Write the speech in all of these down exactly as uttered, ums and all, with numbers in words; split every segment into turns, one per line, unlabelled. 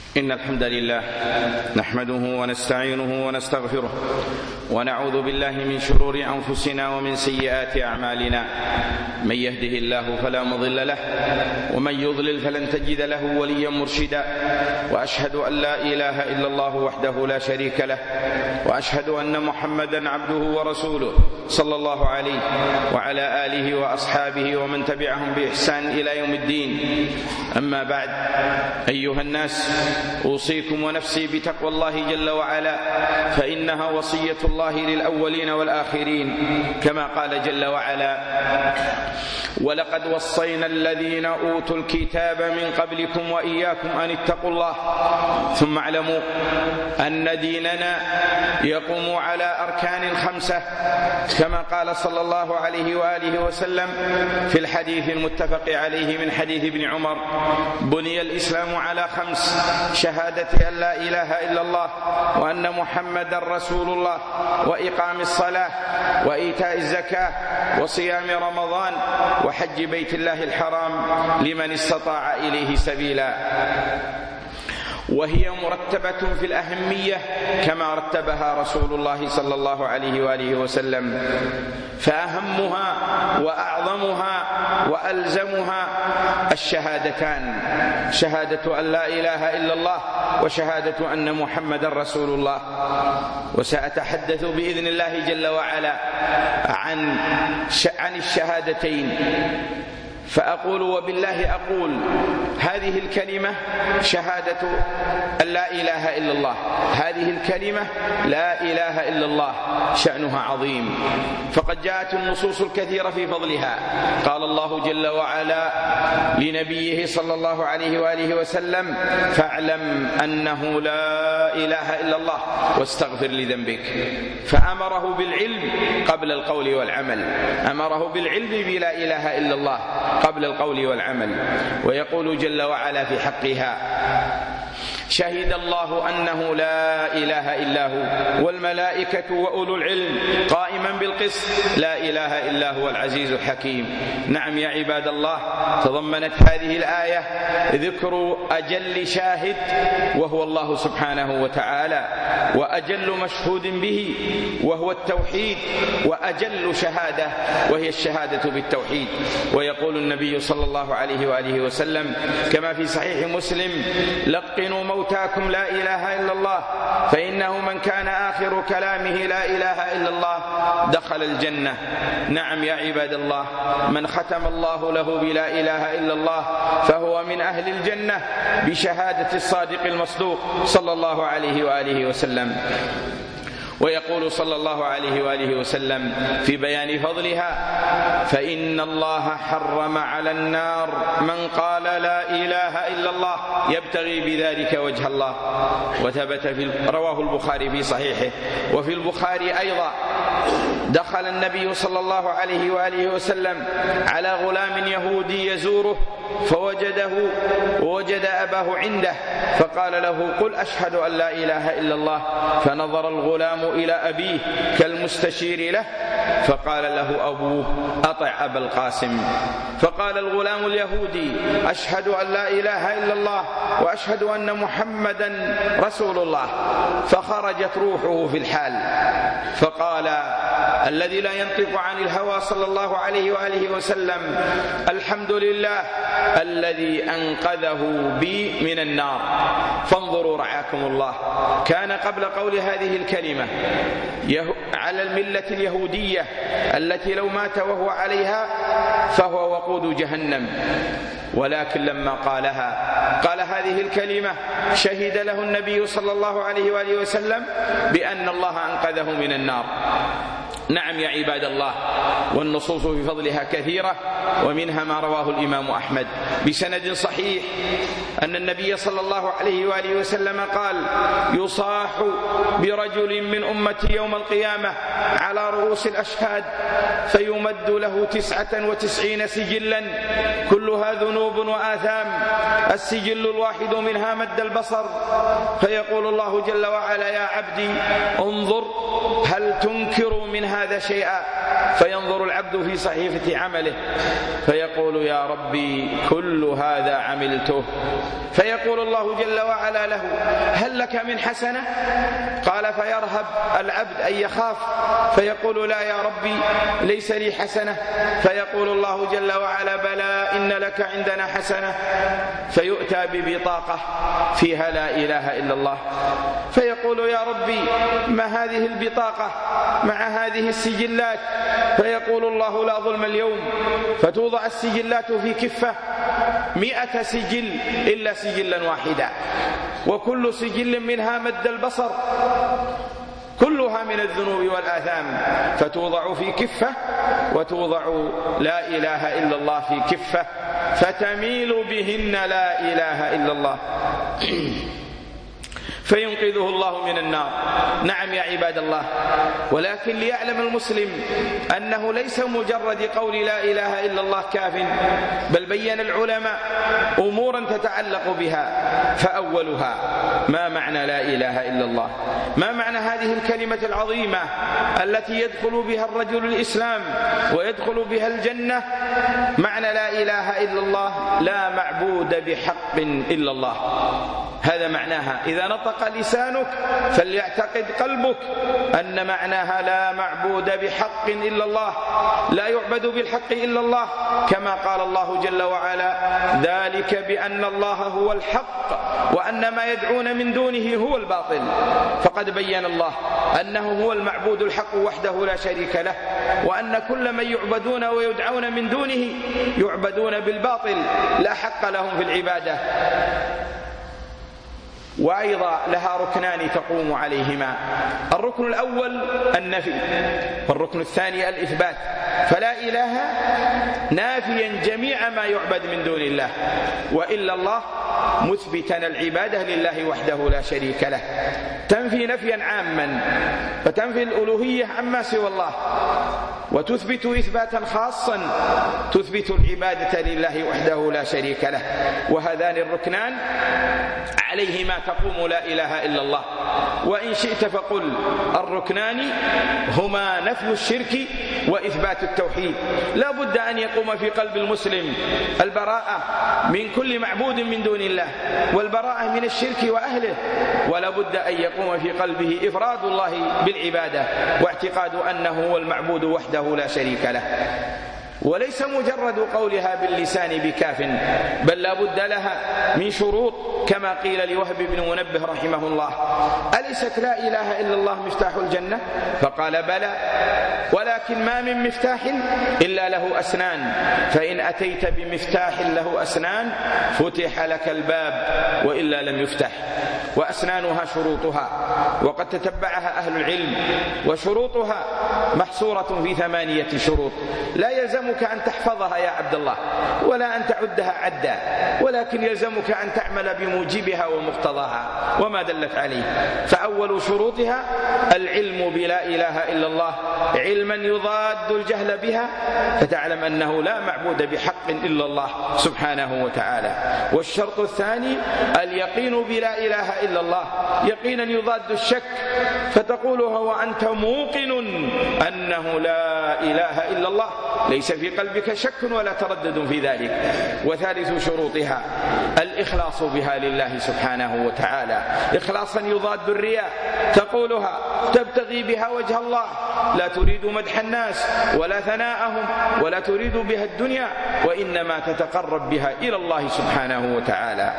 إن الحمد لله نحمده ونستعينه ونستغفره ونعوذ بالله من شرور أنفسنا ومن سيئات أعمالنا. من يهده الله فلا مضل له ومن يضلل فلن تجد له وليا مرشدا. وأشهد أن لا إله إلا الله وحده لا شريك له وأشهد أن محمدا عبده ورسوله صلى الله عليه وعلى آله وأصحابه ومن تبعهم بإحسان إلى يوم الدين. أما بعد، أيها الناس، أوصيكم ونفسي بتقوى الله جل وعلا، فإنها وصية الله للأولين والآخرين، كما قال جل وعلا: ولقد وصينا الذين أوتوا الكتاب من قبلكم وإياكم أن اتقوا الله، ثم اعلموا أن ديننا يقوم على أركان خمسة، كما قال صلى الله عليه وآله وسلم في الحديث المتفق عليه من حديث ابن عمر: بني الإسلام على خمس: شهادة أن لا إله إلا الله وأن محمدا رسول الله، وإقام الصلاة، وإيتاء الزكاة، وصيام رمضان، وحج بيت الله الحرام لمن استطاع إليه سبيلا. وهي مرتبة في الأهمية كما رتبها رسول الله صلى الله عليه وآله وسلم، فأهمها وأعظمها وألزمها الشهادتان: شهادة أن لا إله إلا الله وشهادة أن محمدا رسول الله. وسأتحدث بإذن الله جل وعلا عن عن الشهادتين، فأقول وبالله أقول: هذه الكلمة شهادة أن لا إله إلا الله، هذه الكلمة لا إله إلا الله شأنها عظيم، فقد جاءت النصوص الكثيرة في فضلها. قال الله جل وعلا لنبيه صلى الله عليه وآله وسلم: فاعلم أنه لا إله إلا الله واستغفر لذنبك. فأمره بالعلم قبل القول والعمل، أمره بالعلم بلا إله إلا الله قبل القول والعمل. ويقول جل وعلا في حقها: شهد الله أنه لا إله إلا هو والملائكة وأولو العلم قائما بالقسط لا إله إلا هو العزيز الحكيم. نعم يا عباد الله، تضمنت هذه الآية ذكر أجل شاهد وهو الله سبحانه وتعالى، وأجل مشهود به وهو التوحيد، وأجل شهادة وهي الشهادة بالتوحيد. ويقول النبي صلى الله عليه وآله وسلم كما في صحيح مسلم: لقنوا موتاكم لا إله إلا الله، فإنه من كان آخر كلامه لا إله إلا الله دخل الجنة. نعم يا عباد الله، من ختم الله له بلا إله إلا الله فهو من أهل الجنة بشهادة الصادق المصدوق صلى الله عليه وآله وسلم. ويقول صلى الله عليه وآله وسلم في بيان فضلها: فإن الله حرم على النار من قال لا إله إلا الله يبتغي بذلك وجه الله. وثبت في رواه البخاري في صحيحه. وفي البخاري أيضا: دخل النبي صلى الله عليه وآله وسلم على غلام يهودي يزوره فوجده ووجد أباه عنده، فقال له: قل أشهد أن لا إله إلا الله. فنظر الغلام إلى أبيه كالمستشير له، فقال له أبوه: أطع أبا القاسم. فقال الغلام اليهودي: أشهد أن لا إله إلا الله وأشهد أن محمدا رسول الله. فخرجت روحه في الحال، فقال الذي لا ينطق عن الهوى صلى الله عليه وآله وسلم: الحمد لله الذي أنقذه بي من النار. فانظروا رعاكم الله، كان قبل قول هذه الكلمة على الملة اليهودية التي لو مات وهو عليها فهو وقود جهنم، ولكن لما قالها قال هذه الكلمة شهد له النبي صلى الله عليه وآله وسلم بأن الله أنقذه من النار. نعم يا عباد الله، والنصوص في فضلها كثيرة، ومنها ما رواه الإمام أحمد بسند صحيح أن النبي صلى الله عليه وآله وسلم قال: يصاح برجل من أمتي يوم القيامة على رؤوس الأشهاد فيمد له تسعة وتسعين سجلا كلها ذنوب وآثام، السجل الواحد منها مد البصر، فيقول الله جل وعلا: يا عبدي انظر هل تنكر منها هذا شيئا، فينظر العبد في صحيفة عمله فيقول يا ربي كل هذا عملته، فيقول الله جل وعلا له هل لك من حسنة؟ قال فيرهب العبد أن يخاف فيقول لا يا ربي ليس لي حسنة، فيقول الله جل وعلا بلى إن لك عندنا حسنة، فيؤتى ببطاقة فيها لا إله إلا الله، فيقول يا ربي ما هذه البطاقة مع هذه السجلات؟ فيقول الله لا ظلم اليوم، فتوضع السجلات في كفة مئة سجل إلا سجلا واحدا، وكل سجل منها مد البصر، كلها من الذنوب والآثام، فتوضع في كفة وتوضع لا إله إلا الله في كفة، فتميل بهن لا إله إلا الله فينقذه الله من النار. نعم يا عباد الله، ولكن ليعلم المسلم أنه ليس مجرد قول لا إله إلا الله كاف، بل بين العلماء أمورا تتعلق بها، فأولها ما معنى لا إله إلا الله؟ ما معنى هذه الكلمة العظيمة التي يدخل بها الرجل الإسلام ويدخل بها الجنة؟ معنى لا إله إلا الله لا معبود بحق إلا الله، هذا معناها. إذا نطق لسانك فليعتقد قلبك أن معناها لا معبود بحق إلا الله، لا يعبد بالحق إلا الله، كما قال الله جل وعلا ذلك بأن الله هو الحق وأن ما يدعون من دونه هو الباطل. فقد بين الله أنه هو المعبود الحق وحده لا شريك له، وأن كل من يعبدون ويدعون من دونه يعبدون بالباطل لا حق لهم في العبادة. وأيضا لها ركنان تقوم عليهما، الركن الأول النفي، والركن الثاني الإثبات، فلا إله نافيا جميع ما يعبد من دون الله، وإلا الله مثبتا العبادة لله وحده لا شريك له، تنفي نفيا عاما فتنفي الألوهية عما سوى الله، وتثبت إثباتا خاصا تثبت العبادة لله وحده لا شريك له. وهذان الركنان عليهما تقوم لا إله إلا الله. وإن شئت فقل الركنان هما نفي الشرك وإثبات التوحيد. لا بد أن يقوم في قلب المسلم البراءة من كل معبود من دون الله، والبراءة من الشرك وأهله، ولا بد أن يقوم في قلبه إفراد الله بالعبادة واعتقاد أنه هو المعبود وحده لا شريك له. وليس مجرد قولها باللسان بكاف، بل لا بد لها من شروط، كما قيل لوهب بن منبه رحمه الله أليست لا إله إلا الله مفتاح الجنة؟ فقال بلى، ولكن ما من مفتاح إلا له أسنان، فإن أتيت بمفتاح له أسنان فتح لك الباب وإلا لم يفتح. وأسنانها شروطها، وقد تتبعها أهل العلم، وشروطها محصورة في ثمانية شروط، لا يلزمك أن تحفظها يا عبد الله ولا أن تعدها عدا، ولكن يلزمك أن تعمل بموجبها ومقتضاها وما دلت عليه. فأول شروطها العلم بلا إله إلا الله علما يضاد الجهل بها، فتعلم أنه لا معبود بحق إلا الله سبحانه وتعالى. والشرط الثاني اليقين بلا إله إلا الله يقينا يضاد الشك، فتقولها وأنت موقن أنه لا إله إلا الله، ليس في قلبك شك ولا تردد في ذلك. وثالث شروطها الإخلاص بها لله سبحانه وتعالى، إخلاصا يضاد الرياء، تقولها تبتغي بها وجه الله، لا تريد مدح الناس ولا ثناءهم ولا تريد بها الدنيا، وإنما تتقرب بها إلى الله سبحانه وتعالى.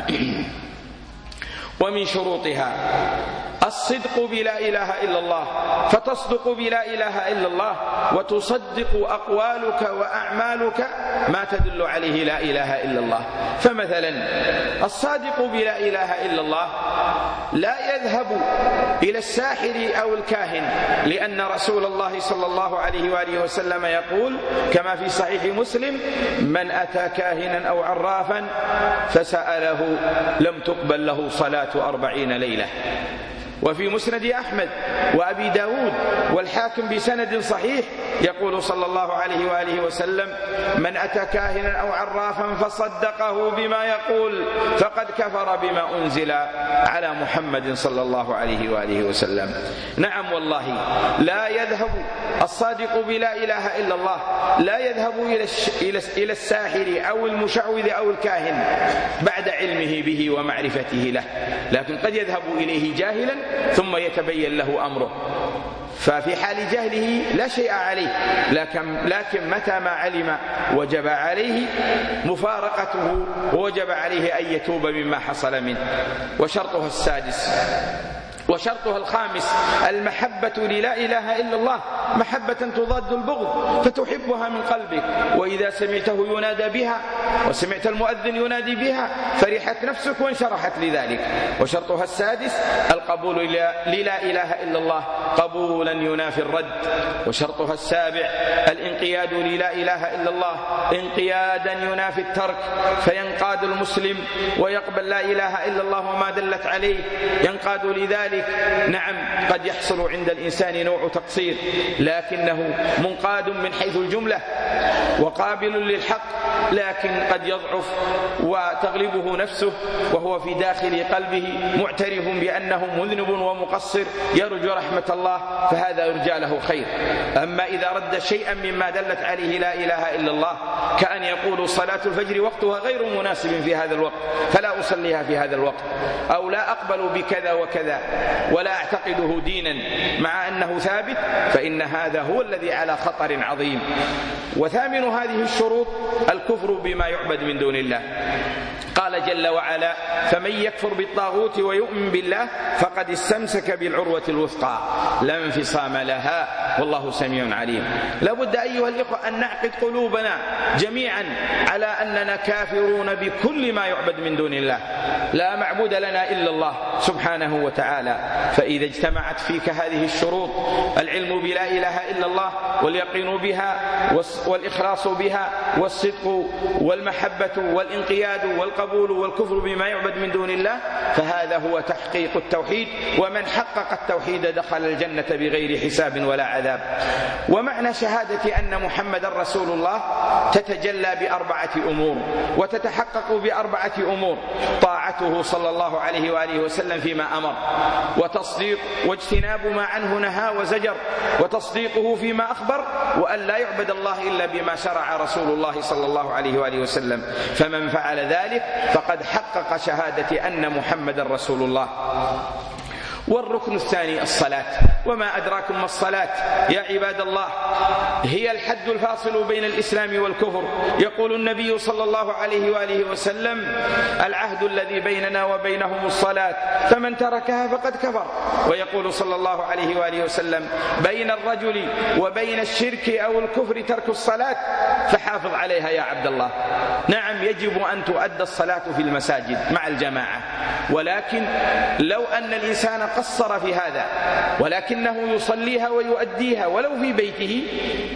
ومن شروطها الصدق بلا إله إلا الله، فتصدق بلا إله إلا الله وتصدق أقوالك وأعمالك ما تدل عليه لا إله إلا الله. فمثلا الصادق بلا إله إلا الله لا يذهب إلى الساحر أو الكاهن، لأن رسول الله صلى الله عليه وآله وسلم يقول كما في صحيح مسلم من أتى كاهنا أو عرافا فسأله لم تقبل له صلاة أربعين ليلة. وفي مسند أحمد وأبي داود والحاكم بسند صحيح يقول صلى الله عليه وآله وسلم من أتى كاهنا أو عرافا فصدقه بما يقول فقد فقد كفر بما أنزل على محمد صلى الله عليه وآله وسلم. نعم والله لا يذهب الصادق بلا إله إلا الله لا يذهب إلى الساحر أو المشعوذ أو الكاهن بعد علمه به ومعرفته له، لكن قد يذهب إليه جاهلا ثم يتبين له أمره، ففي حال جهله لا شيء عليه، لكن, لكن متى ما علم وجب عليه مفارقته ووجب عليه أن يتوب مما حصل منه. وشرطها السادس وشرطها الخامس المحبة للا إله إلا الله محبة تضاد البغض، فتحبها من قلبك، وإذا سمعته ينادى بها وسمعت المؤذن ينادي بها فرحت نفسك وانشرحت لذلك. وشرطها السادس القبول للا إله إلا الله قبولا ينافي الرد. وشرطها السابع الانقياد للا إله إلا الله انقيادا ينافي الترك، فينقاد المسلم ويقبل لا إله إلا الله وما دلت عليه، ينقاد لذلك. نعم قد يحصل عند الإنسان نوع تقصير، لكنه منقاد من حيث الجملة وقابل للحق، لكن قد يضعف وتغلبه نفسه وهو في داخل قلبه معترف بأنه مذنب ومقصر يرجو رحمة الله، فهذا يرجى له خير. أما إذا رد شيئا مما دلت عليه لا إله إلا الله كأن يقول صلاة الفجر وقتها غير مناسب في هذا الوقت فلا أصليها في هذا الوقت، أو لا أقبل بكذا وكذا ولا أعتقده دينا مع أنه ثابت، فإن هذا هو الذي على خطر عظيم. وثامن هذه الشروط الكفر بما يعبد من دون الله. قال جل وعلا: فمن يكفر بالطاغوت ويؤمن بالله فقد استمسك بالعروة الوثقى لا انفصام لها والله سميع عليم. لابد أيها الإخوة أن نعقد قلوبنا جميعا على أننا كافرون بكل ما يعبد من دون الله، لا معبود لنا إلا الله سبحانه وتعالى. فإذا اجتمعت فيك هذه الشروط العلم بلا إله إلا الله واليقين بها والإخلاص بها والصدق والمحبة والانقياد والقبول والكفر بما يعبد من دون الله، فهذا هو تحقيق التوحيد، ومن حقق التوحيد دخل الجنة بغير حساب ولا عذاب. ومعنى شهادة أن محمد رسول الله تتجلى بأربعة أمور وتتحقق بأربعة أمور: طاعته صلى الله عليه وآله وسلم فيما أمر، وتصديق واجتناب ما عنه نهى وزجر، وتصديقه فيما أخبر، وأن لا يعبد الله إلا بما شرع رسول الله صلى الله عليه وآله وسلم. فمن فعل ذلك فقد حقق شهادة أن محمد رسول الله. والركن الثاني الصلاة. وما أدراكم ما الصلاة يا عباد الله؟ هي الحد الفاصل بين الإسلام والكفر. يقول النبي صلى الله عليه وآله وسلم: العهد الذي بيننا وبينهم الصلاة فمن تركها فقد كفر. ويقول صلى الله عليه وآله وسلم: بين الرجل وبين الشرك أو الكفر ترك الصلاة فحافظ عليها يا عبد الله. نعم يجب أن تؤدى الصلاة في المساجد مع الجماعة، ولكن لو أن الإنسان قصر في هذا ولكنه يصليها ويؤديها ولو في بيته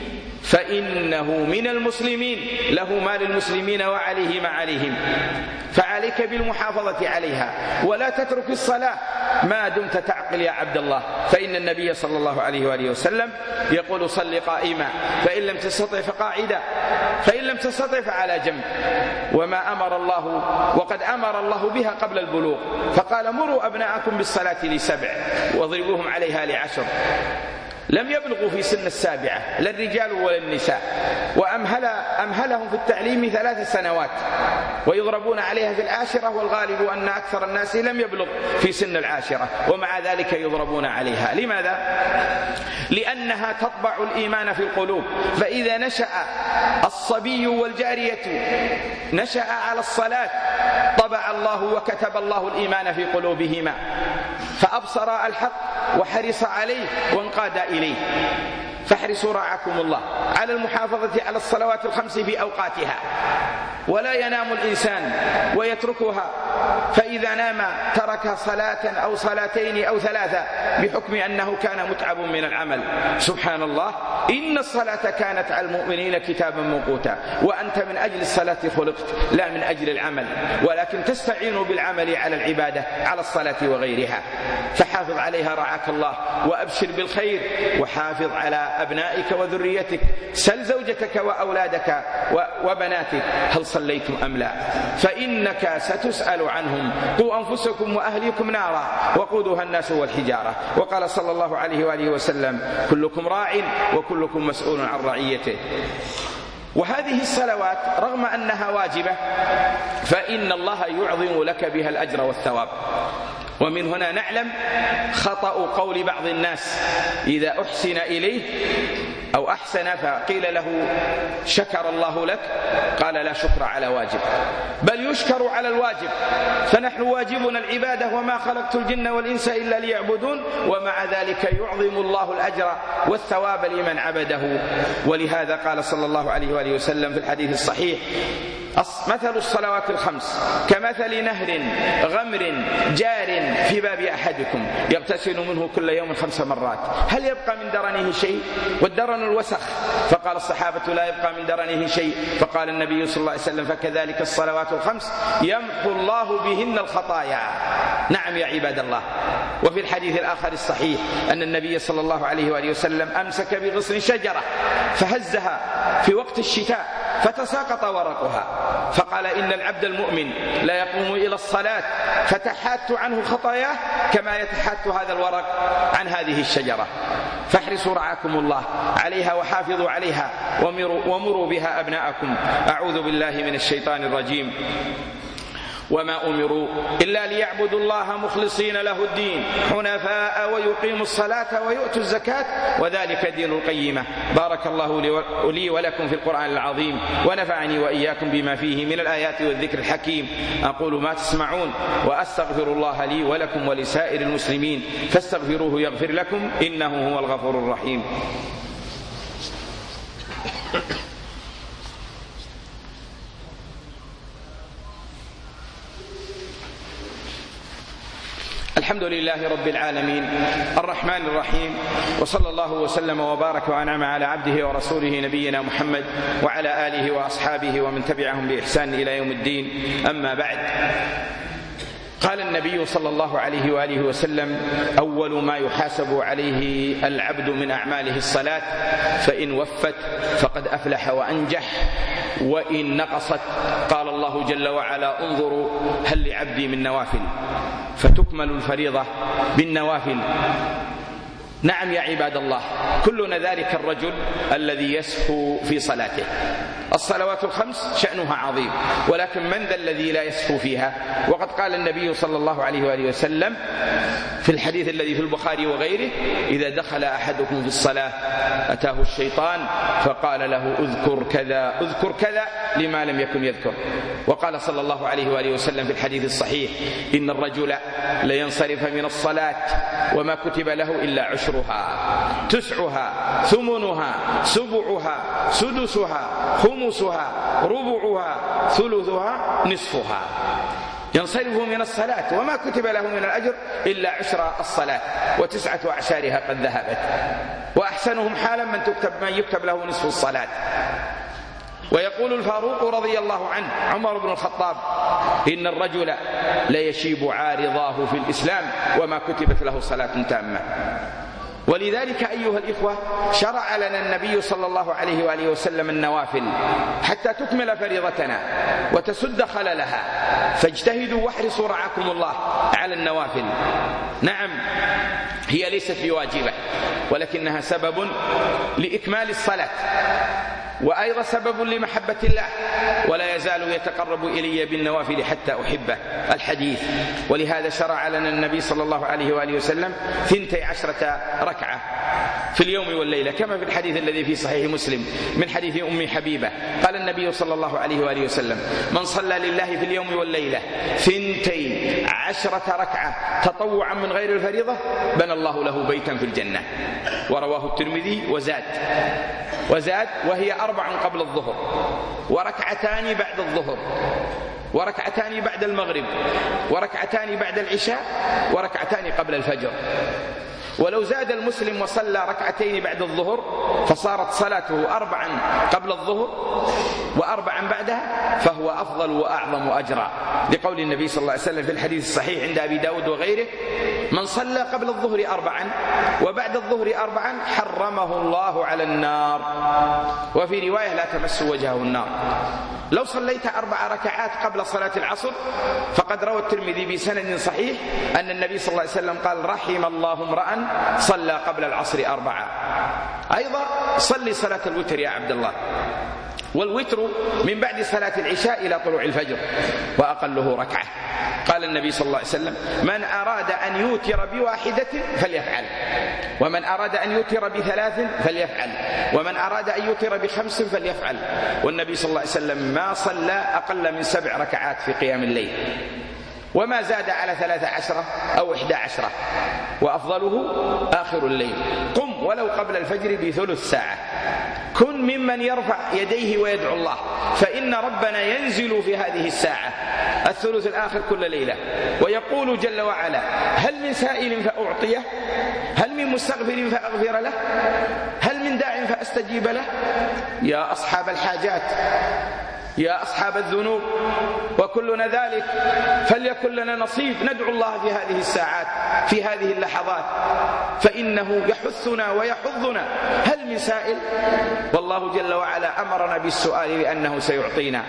فإنه من المسلمين، له ما للمسلمين وعليه ما عليهم، فعليك بالمحافظة عليها ولا تترك الصلاة ما دمت تعقل يا عبد الله. فإن النبي صلى الله عليه وآله وسلم يقول: صل قائما فإن لم تستطع فقاعدا فإن لم تستطع فعلى جنب. وما أمر الله وقد أمر الله بها قبل البلوغ، فقال: مروا أبناءكم بالصلاة لسبع واضربوهم عليها لعشر. لم يبلغوا في سن السابعة لا الرجال ولا النساء، وأمهل أمهلهم في التعليم ثلاث سنوات ويضربون عليها في العاشرة، والغالب أن أكثر الناس لم يبلغ في سن العاشرة ومع ذلك يضربون عليها. لماذا؟ لأنها تطبع الإيمان في القلوب، فإذا نشأ الصبي والجارية نشأ على الصلاة طبع الله وكتب الله الإيمان في قلوبهما، فأبصر الحق وحرص عليه وانقاد إليه. فاحرصوا رعاكم الله على المحافظة على الصلوات الخمس في أوقاتها، ولا ينام الإنسان ويتركها، فإذا نام ترك صلاة أو صلاتين أو ثلاثة بحكم أنه كان متعب من العمل. سبحان الله، إن الصلاة كانت على المؤمنين كتابا موقوتا، وأنت من أجل الصلاة خلقت لا من أجل العمل، ولكن تستعين بالعمل على العبادة على الصلاة وغيرها. فحافظ عليها رعاك الله، وأبشر بالخير، وحافظ على أبنائك وذريتك. سل زوجتك وأولادك وبناتك هل صليتم أم لا، فإنك ستسأل عنهم. قوا أنفسكم وأهليكم نارا وقودها الناس والحجارة. وقال صلى الله عليه وآله وسلم كلكم راع وكلكم مسؤول عن رعيته. وهذه الصلوات رغم أنها واجبة فإن الله يعظم لك بها الأجر والثواب. ومن هنا نعلم خطأ قول بعض الناس إذا أحسن إليه أو أحسن فقيل له شكر الله لك قال لا شكر على واجب، بل يشكر على الواجب. فنحن واجبنا العبادة وما خلقت الجن والإنس إلا ليعبدون، ومع ذلك يعظم الله الأجر والثواب لمن عبده. ولهذا قال صلى الله عليه وآله وسلم في الحديث الصحيح مثل الصلوات الخمس كمثل نهر غمر جار في باب أحدكم يغتسل منه كل يوم خمس مرات هل يبقى من درنه شيء؟ والدرن الوسخ. فقال الصحابة لا يبقى من درنه شيء. فقال النبي صلى الله عليه وسلم فكذلك الصلوات الخمس يمحو الله بهن الخطايا. نعم يا عباد الله. وفي الحديث الآخر الصحيح أن النبي صلى الله عليه وآله وسلم أمسك بغصن شجرة فهزها في وقت الشتاء فتساقط ورقها، فقال إن العبد المؤمن لا يقوم إلى الصلاة فتحات عنه خطاياه كما يتحات هذا الورق عن هذه الشجرة. فاحرصوا رعاكم الله عليها وحافظوا عليها ومروا بها أبناءكم. أعوذ بالله من الشيطان الرجيم. وما أمروا إلا ليعبدوا الله مخلصين له الدين حنفاء ويقيموا الصلاة ويؤتوا الزكاة وذلك دين القيمة. بارك الله لي ولكم في القرآن العظيم ونفعني وإياكم بما فيه من الآيات والذكر الحكيم. أقول ما تسمعون وأستغفر الله لي ولكم ولسائر المسلمين فاستغفروه يغفر لكم إنه هو الغفور الرحيم. الحمد لله رب العالمين الرحمن الرحيم، وصلى الله وسلم وبارك وأنعم على عبده ورسوله نبينا محمد وعلى آله وأصحابه ومن تبعهم بإحسان إلى يوم الدين. أما بعد، قال النبي صلى الله عليه وآله وسلم أول ما يحاسب عليه العبد من أعماله الصلاة، فإن وفت فقد أفلح وأنجح وإن نقصت قال الله جل وعلا انظروا هل لعبدي من نوافل، فتكمل الفريضة بالنوافل. نعم يا عباد الله، كلنا ذلك الرجل الذي يسهو في صلاته. الصلوات الخمس شأنها عظيم، ولكن من ذا الذي لا يسهو فيها؟ وقد قال النبي صلى الله عليه وآله وسلم في الحديث الذي في البخاري وغيره إذا دخل أحدكم في الصلاة أتاه الشيطان فقال له اذكر كذا اذكر كذا لما لم يكن يذكر. وقال صلى الله عليه وآله وسلم في الحديث الصحيح إن الرجل لينصرف من الصلاة وما كتب له إلا عشرها تسعها ثمنها سبعها سدسها خمسها ربعها ثلثها نصفها. ينصرف من الصلاة وما كتب له من الأجر إلا عشر الصلاة وتسعة أعشارها قد ذهبت. وأحسنهم حالا من, تكتب من يكتب له نصف الصلاة. ويقول الفاروق رضي الله عنه عمر بن الخطاب إن الرجل ليشيب عارضاه في الإسلام وما كتبت له صلاة تامة. ولذلك أيها الإخوة شرع لنا النبي صلى الله عليه وآله وسلم النوافل حتى تكمل فريضتنا وتسد خللها، فاجتهدوا واحرصوا رعاكم الله على النوافل. نعم هي ليست بواجبة ولكنها سبب لإكمال الصلاة، وأيضا سبب لمحبة الله، ولا يزال يتقرب إلي بالنوافل حتى أحبه الحديث. ولهذا شرع لنا النبي صلى الله عليه وآله وسلم ثنتي عشرة ركعة في اليوم والليلة كما في الحديث الذي في صحيح مسلم من حديث أم حبيبة قال النبي صلى الله عليه وآله وسلم من صلى لله في اليوم والليلة ثنتي عشرة ركعة تطوعا من غير الفريضة بنى الله له بيتا في الجنة. ورواه الترمذي وزاد وزاد وهي أربع قبل الظهر وركعتان بعد الظهر وركعتان بعد المغرب وركعتان بعد العشاء وركعتان قبل الفجر. ولو زاد المسلم وصلى ركعتين بعد الظهر فصارت صلاته أربعا قبل الظهر وأربعا بعدها فهو أفضل وأعظم أجرا، لقول النبي صلى الله عليه وسلم في الحديث الصحيح عند أبي داود وغيره: من صلى قبل الظهر أربعا وبعد الظهر أربعا حرمه الله على النار. وفي رواية: لا تمس وجهه النار. لو صليت أربع ركعات قبل صلاة العصر فقد روى الترمذي بسند صحيح أن النبي صلى الله عليه وسلم قال: رحم الله امرأ صلى قبل العصر أربعة. أيضا صلي صلاة الوتر يا عبد الله، والوتر من بعد صلاة العشاء إلى طلوع الفجر وأقله ركعة. قال النبي صلى الله عليه وسلم: من أراد أن يوتر بواحدة فليفعل، ومن أراد أن يوتر بثلاث فليفعل، ومن أراد أن يوتر بخمس فليفعل. والنبي صلى الله عليه وسلم ما صلى أقل من سبع ركعات في قيام الليل، وما زاد على ثلاث عشرة أو إحدى عشرة، وأفضله آخر الليل. قم ولو قبل الفجر بثلث ساعة، كن ممن يرفع يديه ويدعو الله، فإن ربنا ينزل في هذه الساعة الثلث الآخر كل ليلة ويقول جل وعلا: هل من سائل فأعطيه؟ هل من مستغفر فأغفر له؟ هل من داع فأستجيب له؟ يا أصحاب الحاجات، يا أصحاب الذنوب وكلنا ذلك، فليكن لنا نصيب ندعو الله في هذه الساعات، في هذه اللحظات، فإنه يحثنا ويحضنا. هل من سائل؟ والله جل وعلا أمرنا بالسؤال لأنه سيعطينا.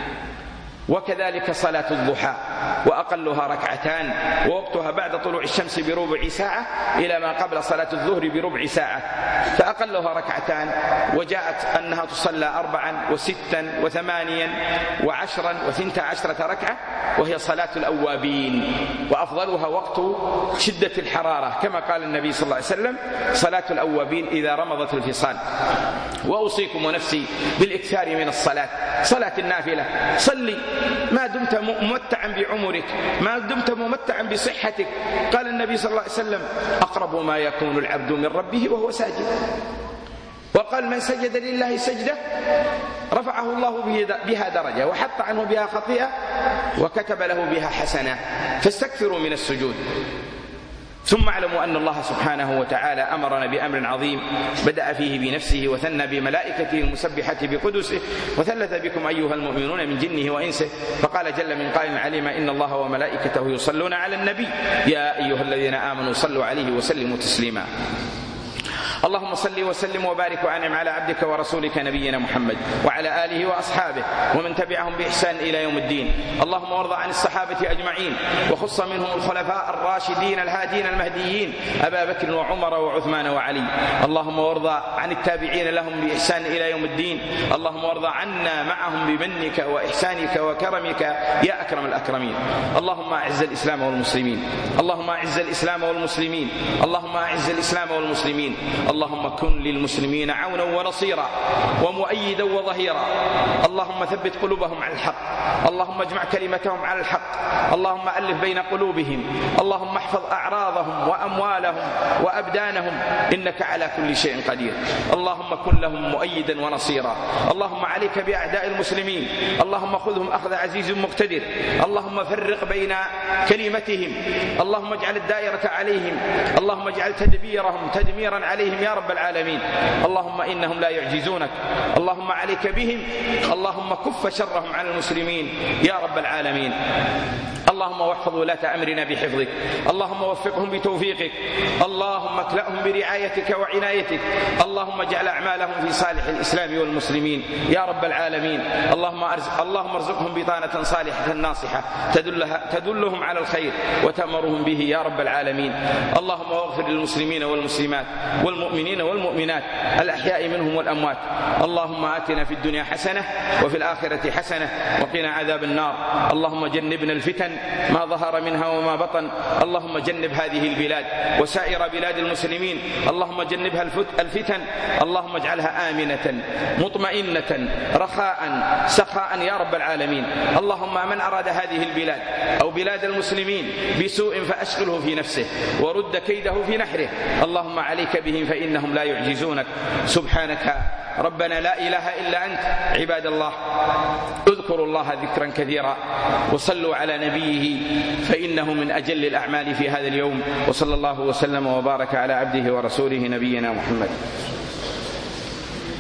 وكذلك صلاة الضحى وأقلها ركعتان، ووقتها بعد طلوع الشمس بربع ساعة إلى ما قبل صلاة الظهر بربع ساعة، فأقلها ركعتان. وجاءت أنها تصلى أربعا وستا وثمانيا وعشرا وثنتا عشرة ركعة، وهي صلاة الأوابين، وأفضلها وقت شدة الحرارة كما قال النبي صلى الله عليه وسلم: صلاة الأوابين إذا رمضت الفصال. وأوصيكم ونفسي بالإكثار من الصلاة، صلاة النافلة. صلي ما دمت ممتعا بعمرك، ما دمت ممتعا بصحتك. قال النبي صلى الله عليه وسلم: أقرب ما يكون العبد من ربه وهو ساجد. وقال: من سجد لله سجدة رفعه الله بها درجة وحط عنه بها خطيئة وكتب له بها حسنة. فاستكثروا من السجود. ثم اعلموا أن الله سبحانه وتعالى أمرنا بأمر عظيم بدأ فيه بنفسه وثنى بملائكته المسبحة بقدسه، وثلث بكم أيها المؤمنون من جنه وإنسه، فقال جل من قائل علم: إن الله وملائكته يصلون على النبي يا أيها الذين آمنوا صلوا عليه وسلموا تسليما. اللهم صل وسلم وبارك وأنعم على عبدك ورسولك نبينا محمد وعلى آله وأصحابه ومن تبعهم بإحسان إلى يوم الدين. اللهم وارض عن الصحابة أجمعين، وخص منهم الخلفاء الراشدين الهادين المهديين أبا بكر وعمر وعثمان وعلي. اللهم وارض عن التابعين لهم بإحسان إلى يوم الدين. اللهم وارض عنا معهم بمنك وإحسانك وكرمك يا أكرم الأكرمين. اللهم أعز الإسلام والمسلمين، اللهم أعز الإسلام والمسلمين، اللهم أعز الإسلام والمسلمين. اللهم كن للمسلمين عونا ونصيرا ومؤيدا وظهيرا. اللهم ثبت قلوبهم على الحق، اللهم اجمع كلمتهم على الحق، اللهم ألف بين قلوبهم، اللهم احفظ أعراضهم وأموالهم وأبدانهم، إنك على كل شيء قدير. اللهم كن لهم مؤيدا ونصيرا. اللهم عليك بأعداء المسلمين، اللهم خذهم أخذ عزيز مقتدر. اللهم فرق بين كلمتهم، اللهم اجعل الدائرة عليهم، اللهم اجعل تدبيرهم تدميرا عليهم يا رب العالمين. اللهم إنهم لا يعجزونك، اللهم عليك بهم، اللهم كف شرهم على المسلمين يا رب العالمين. اللهم واحفظ ولاة أمرنا بحفظك، اللهم وفقهم بتوفيقك، اللهم اكلأهم برعايتك وعنايتك، اللهم اجعل أعمالهم في صالح الإسلام والمسلمين يا رب العالمين. اللهم أرزق اللهم ارزقهم بطانة صالحة ناصحة تدلها تدلهم على الخير وتأمرهم به يا رب العالمين. اللهم اغفر للمسلمين والمسلمات والمؤمنين والمؤمنات الأحياء منهم والأموات. اللهم آتنا في الدنيا حسنة وفي الآخرة حسنة وقنا عذاب النار. اللهم جنبنا الفتن ما ظهر منها وما بطن. اللهم جنب هذه البلاد وسائر بلاد المسلمين، اللهم جنبها الفتن، اللهم اجعلها آمنة مطمئنة رخاء سخاء يا رب العالمين. اللهم من أراد هذه البلاد أو بلاد المسلمين بسوء فأشغله في نفسه ورد كيده في نحره. اللهم عليك بهم فإنهم لا يعجزونك. سبحانك ربنا لا إله إلا أنت. عباد الله، اذكروا الله ذكرا كثيرا وصلوا على نبيه فإنه من أجل الأعمال في هذا اليوم. وصلى الله وسلم وبارك على عبده ورسوله نبينا محمد.